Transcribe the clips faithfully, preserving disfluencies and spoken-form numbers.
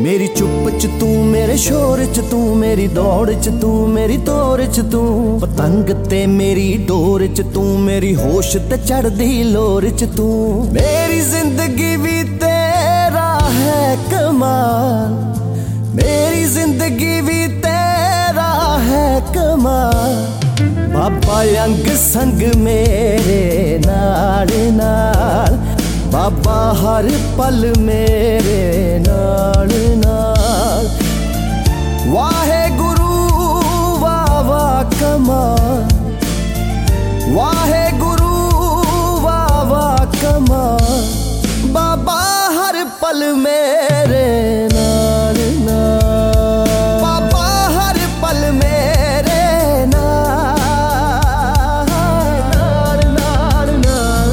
मेरी चुप च तू, मेरे शोर च तू, मेरी दौड़ च तू, मेरी तोर च तू, पतंग ते मेरी डोर च तू, मेरी होश ते चढ़दी लोर च तू। मेरी जिंदगी भी तेरा है कमाल, मेरी जिंदगी भी तेरा है कमाल। बाबा अंग संग मेरे नाल नाल, बाबा हर पल मेरे नाल नाल। वाहे गुरु वाह वाह कमाल, वाहे गुरु वाह वाह कमाल। बाबा हर पल मेरे नाल नाल, बाबा हर पल मेरे नाल नाल नाल नाल।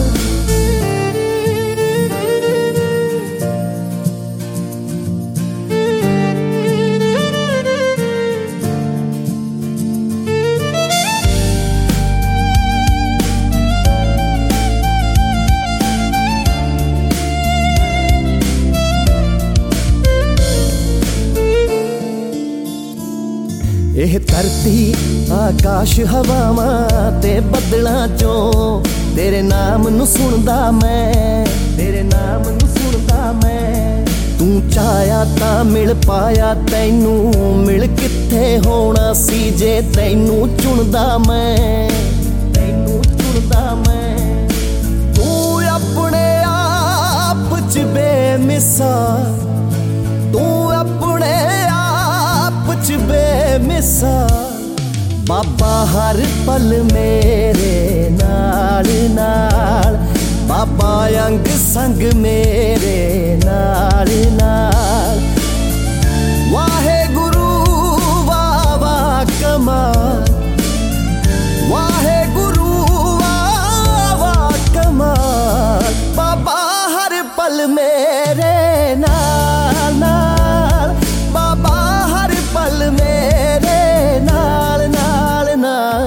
ਇਹ ਧਰਤੀ ਆਕਾਸ਼ ਹਵਾਵਾਂ ਤੇ ਬੱਦਲਾਂ ਚੋਂ ਤੇਰੇ ਨਾਮ ਨੂੰ ਸੁਣਦਾ ਮੈਂ, ਤੇਰੇ ਨਾਮ ਨੂੰ ਸੁਣਦਾ ਮੈਂ। ਤੂੰ ਚਾਹਿਆ ਤਾਂ ਮਿਲ ਪਾਇਆ, ਤੈਨੂੰ ਮਿਲ ਕਿੱਥੇ ਹੋਣਾ ਸੀ ਜੇ ਤੈਨੂੰ ਚੁਣਦਾ ਮੈਂ, ਤੈਨੂੰ ਚੁਣਦਾ ਮੈਂ। ਤੂੰ ਆਪਣੇ ਆਪ ਚ ਬੇਮਿਸਾਲ, ਤੂੰ ਆਪਣੇ च बेमिसाल। बाबा हर पल मेरे नाल नाल, बाबा अंग संग मेरे नाल नाल। वाहे गुरु वाह वाह कमाल, वाहे गुरु वाह वाह कमाल। बाबा हर पल मेरे नाल नाल, बाबा हर पल मेरे नाल नाल नाल।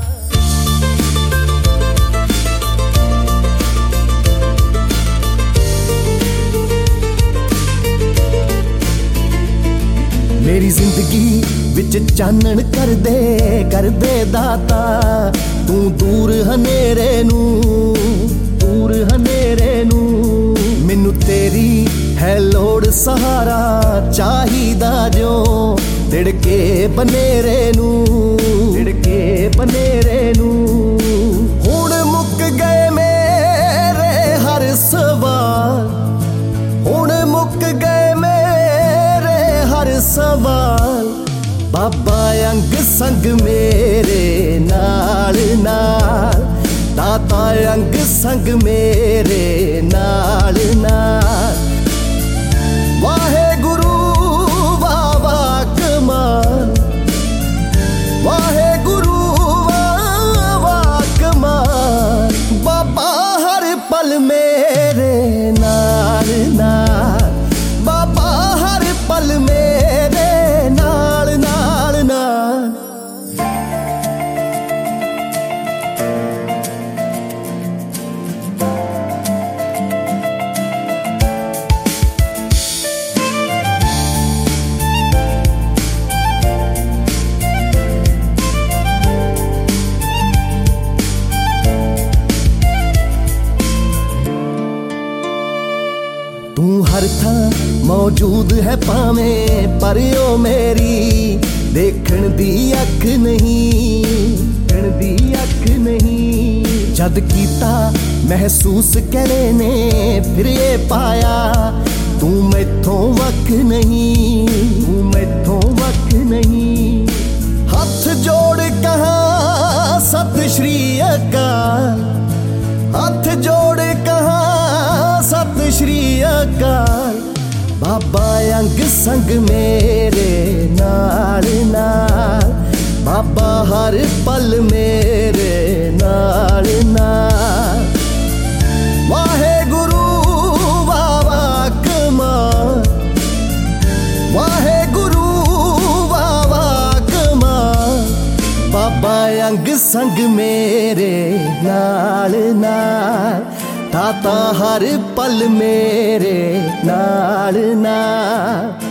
मेरी जिंदगी विच चानण कर दे, कर दे दाता। तू दूर हनेरे नू, दूर हनेरे नू। मैनू तेरी है लोड़ सहारा चाहिदा जो, तिड़के बनेरे नू, तिड़के बनेरे नू। हुण मुक गए मेरे हर सवाल, हुण मुक गए मेरे हर सवाल। बाबा अंग संग मेरे नाल नाल, दाता अंग संग मेरे नाल नाल। वाहे गुरु वाह वाह कमाल, वाहे गुरु वाह वाह कमाल। बाबा हर पल मेरे नाल नाल, बाबा हर पल मेरे नाल नाल नाल। तू हर थां मौजूद है भावें, पर ओ मेरी देखण दी अख नहीं, देखण दी अख नहीं। जद कीता महसूस करे ने फिर ये पाया, तू मैथों वख नहीं, तू मैथों वख नहीं। हथ जोड़ कहा सत श्री अकाल, हथ जोड़ कहा सत श्री अकाल। बाबा अंग संग मेरे नाल नाल, बाबा हर पल मेरे नाल नाल। वाहे गुरु वाह वाह कमाल, वाहे गुरु वाह वाह कमाल। बाबा अंग संग मेरे नाल नाल, दाता हर पल मेरे नाल नाल।